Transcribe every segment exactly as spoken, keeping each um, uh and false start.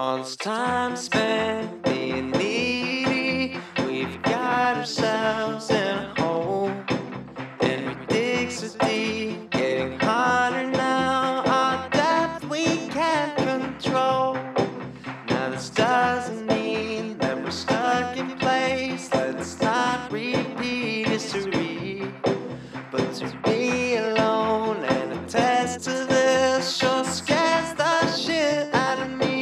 All this time spent being needy, we've got ourselves in a hole, and we dig so deep, getting harder now. Our depth we can't control. Now this doesn't mean that we're stuck in place. Let's not repeat history, but to be alone and attest to this sure scares the shit out of me.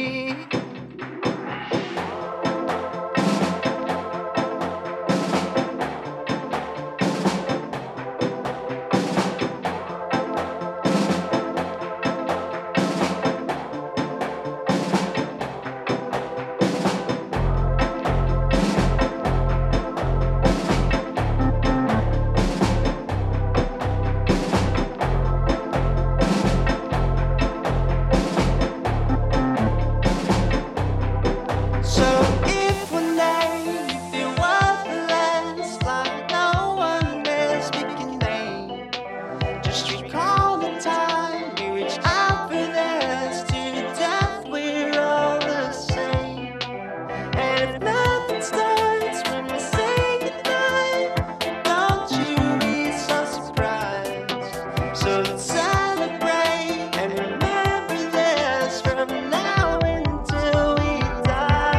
So if one day you feel worthless, like no one is speaking name, just recall the time you reached out for this. To death we're all the same. And if nothing starts when we say goodnight, don't you be so surprised. So let's celebrate and remember this from now until we die.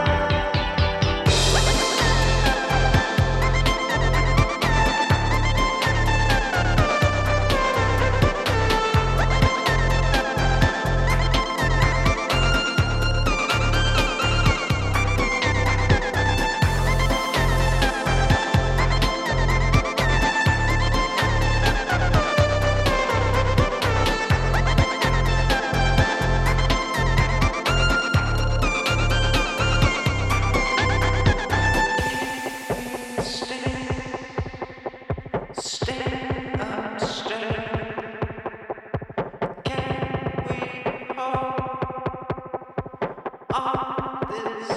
Stand up straight. Can we hold all this